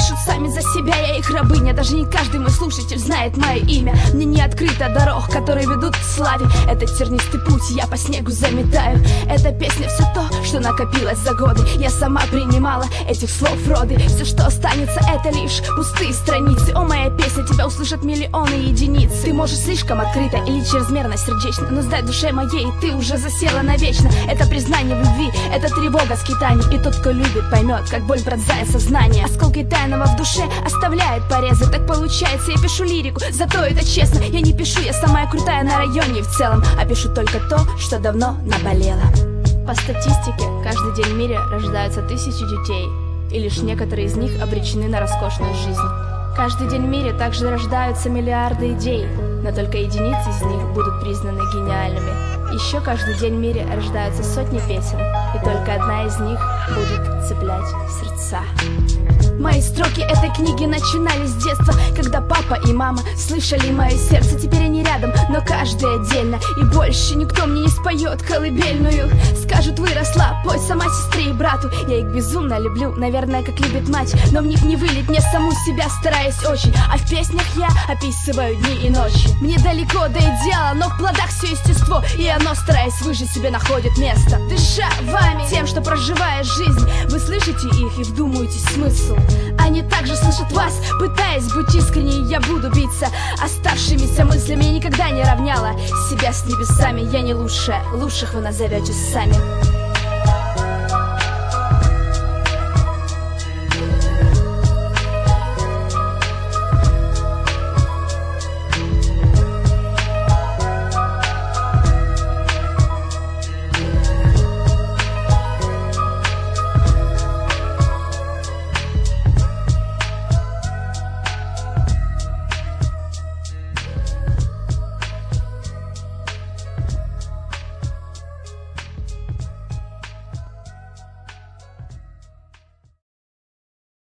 пишут сами за себя, я их рабыня. Даже не каждый мой слушатель знает мое имя. Мне не открыто дорог, которые ведут к славе. Этот тернистый путь я по снегу заметаю. Эта песня все то, что накопилось за годы. Я сама принимала этих слов роды. Все, что останется, это лишь пустые страницы. О, моя песня, тебя услышат миллионы единиц. Ты можешь слишком открыто или чрезмерно сердечно, но сдай душе моей, ты уже засела навечно. Это признание в любви, это тревога скитаний. И тот, кто любит, поймет, как боль пронзает сознание. Осколки тайного в душе оставляют порезы. Так получается, я пишу лирику, зато это честно. Я не пишу, я самая крутая на районе и в целом, а пишу только то, что давно наболело. По статистике, каждый день в мире рождаются тысячи детей, и лишь некоторые из них обречены на роскошную жизнь. Каждый день в мире также рождаются миллиарды идей, но только единицы из них будут признаны гениальными. Еще каждый день в мире рождаются сотни песен, и только одна из них будет цеплять сердца. Мои строки этой книги начинались с детства, когда папа и мама слышали мое сердце. Теперь они рядом, но каждый отдельно, и больше никто мне не споет колыбельную. Скажут, выросла, пой сама сестре и брату. Я их безумно люблю, наверное, как любит мать, но в них не вылить мне саму себя, стараюсь очень. А в песнях я описываю дни и ночи. Мне далеко до идеала, но в плодах все естество, и оно, стараясь выжить, себе находит место. Дыша вами, тем, что проживая жизнь, вы слышите их и вдумываетесь в смысл. Они также слышат вас, пытаясь быть искренней. Я буду биться оставшимися мыслями. Я никогда не равняла себя с небесами. Я не лучшая, лучших вы назовете сами.